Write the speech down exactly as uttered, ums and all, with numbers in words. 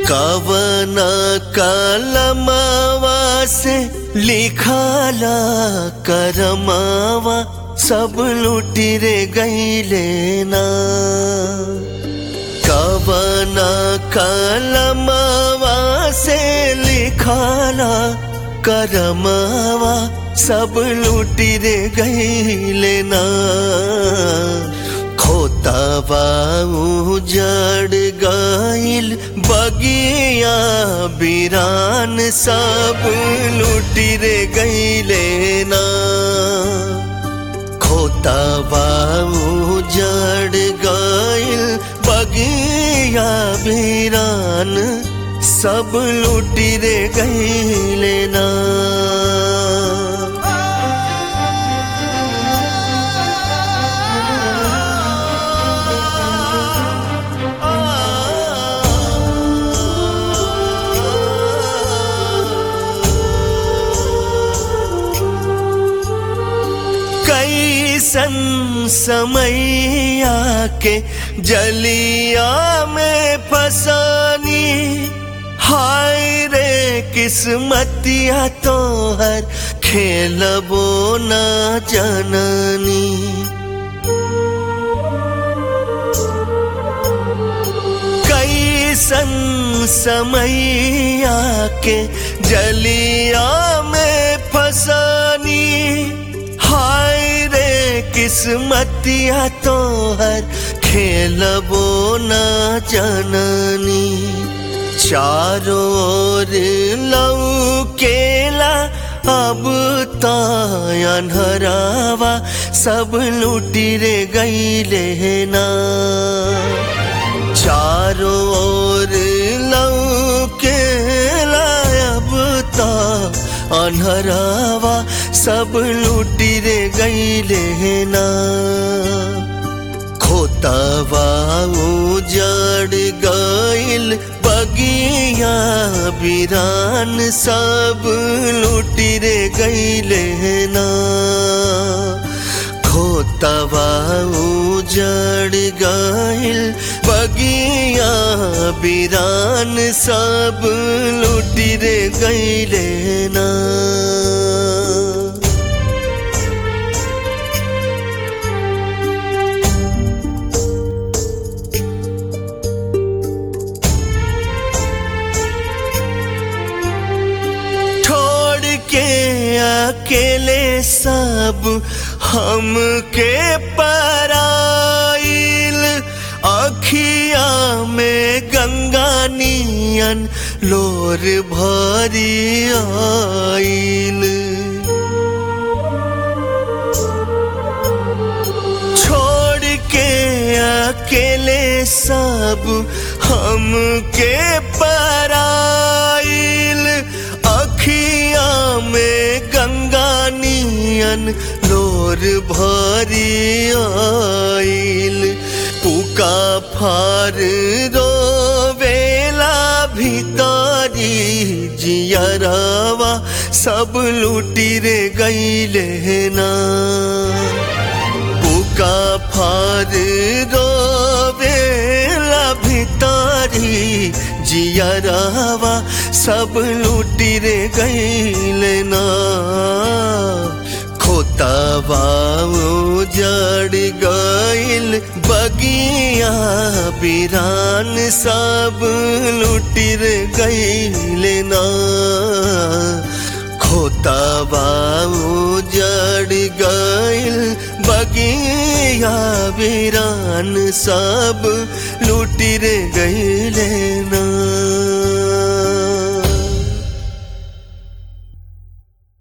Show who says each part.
Speaker 1: कवन कलमवा से लिखाला करमावा सब लुटी रे गईले ना। कवन कलमवा से लिखाला करमावा सब लुटी रे गईले ना। खोतावा उजड़ गईल बगिया बिरान सब लुटी रे गईले ना। खोतावा उजड़ गईल बगिया बिरान सब लुटी रे गईले ना। कैसन समैया के जलिया में फसानी, हाय रे किस्मतिया तोहर खेलबो न जननी। कैसन समैया के जलिया में फसानी, हाय रे किस्मतिया तोहर खेलबो न जननी। चारों ओर लौकेला अब तायनहरावा सब लुटी रे गईले ना। चारों ओर लौकेला अब ता अनहरावा सब लुटी रे गईले ना। खोतावा उजड़ गईल बगिया बिरान सब लुटी रे गईले ना। खोतावा उजड़ गईल बगिया बिरान सब लुटी रे गईले ना। अकेले सब हमके पराइल, अखिया में गंगा नियन लोर भरी आइल। छोड़ के अकेले सब हमके पराइल, अखिया में गंगा नियन लोर भरी आइल। पुका फार रोवेला भीतरी जियरावा सब लुटी रे गईले ना। पुका फार रोवेला भीतरी जियरावा सब लुटी रे गईले ना। खोतावा उजड़ गईल बगिया बिरान सब लुटी रे गईले ना। खोतावा उजड़ गईल बगिया बिरान सब लुटी रे गईले ना।